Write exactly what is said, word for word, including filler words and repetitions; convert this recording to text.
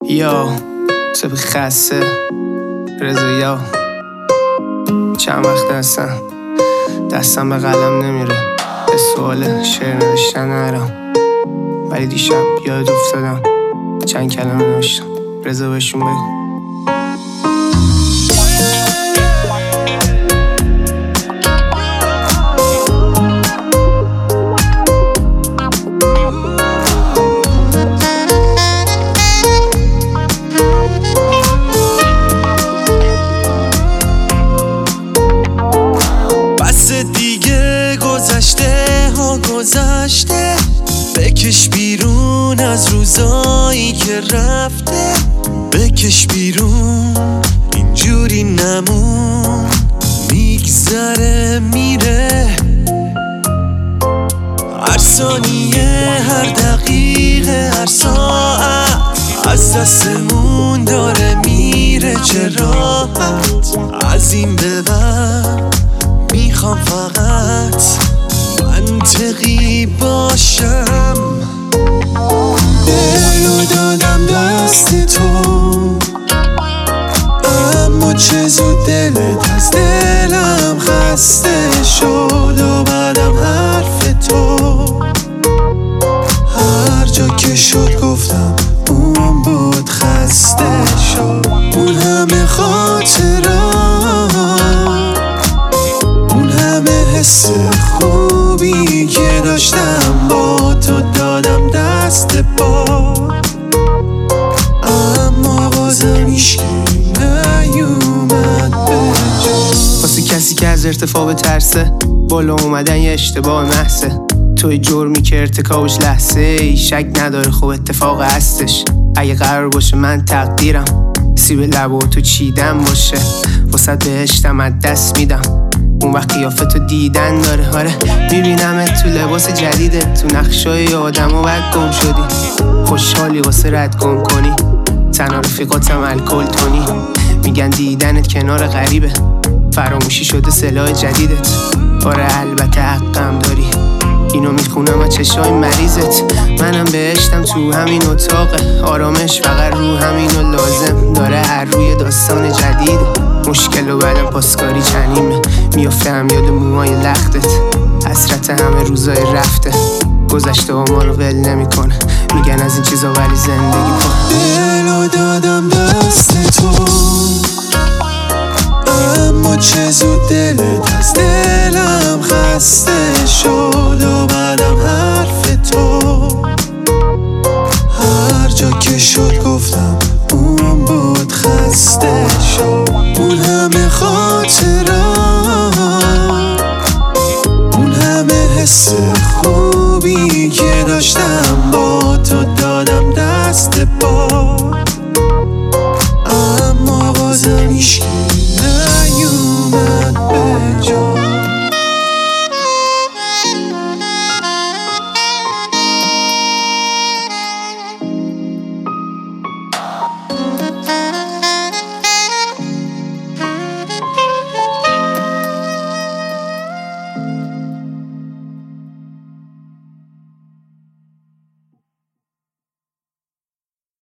یا سبی خسته رضا یا چند وقت هستم دستم به قلم نمیره، به سوال شعر نوشتن نرم، ولی دیشب یاد افتادم چند کلمه نوشتم. رضا بهشون بگو. دیگه گذشته ها گذشته، بکش بیرون از روزایی که رفته، بکش بیرون اینجوری نمون، میگذره میره هر ثانیه هر دقیقه هر ساعت، از دستمون داره میره چه راحت. از این به بعد میخوام فقط منطقی باشم، دلو دادم دست تو، اما چه زود دلت از دلم خسته شد و بعدم حرف تو هر جا که شد گفتم اون بود خسته شد. اون همه خاطرات، حس خوبی که داشتم با تو دادم دست پا، اما بازم هیچکی نیومد به جا. واسه کسی که از ارتفاع به ترسه، بالا اومدن یه اشتباه محضه، توی جرمی که ارتکابش لحظه ای شک نداره خب اتفاق هستش. اگه قرار باشه من تقدیرم سیب لبو تو چیدن باشه، واسه بهشتم از دست میدم اون وقت قیافتو دیدن داره. آره میبینمت تو لباس جدیده، تو نقشای آدم و بعد گم شدی، خوشحالی واسه رد گم کنی، تنها رفیقاتم الکل تونی، میگن دیدنت کنار غریبه، فراموشی شده سلاح جدیدت. آره البته حقم داری، اینو میخونم از چشای مریضت، منم بهشتم تو همین اتاقه، آرامش فقط رو همینو لازم داره، هر روی داستان جدیده، مشکل و بعدم پاسکاری چنیمه، میافتم یاد موهای لختت، حسرت همه روزای رفته، گذشته و ما رو ول نمی کنه، میگن از این چیزا ولی زندگی کن. دلو دادم دست تو، اما چه زود دلت از دلم خسته شد و بعدم حرف تو هر جا که شد گفتم اون بود خسته شد. اون همه خاطرات، اون همه حس خوبی که داشتم با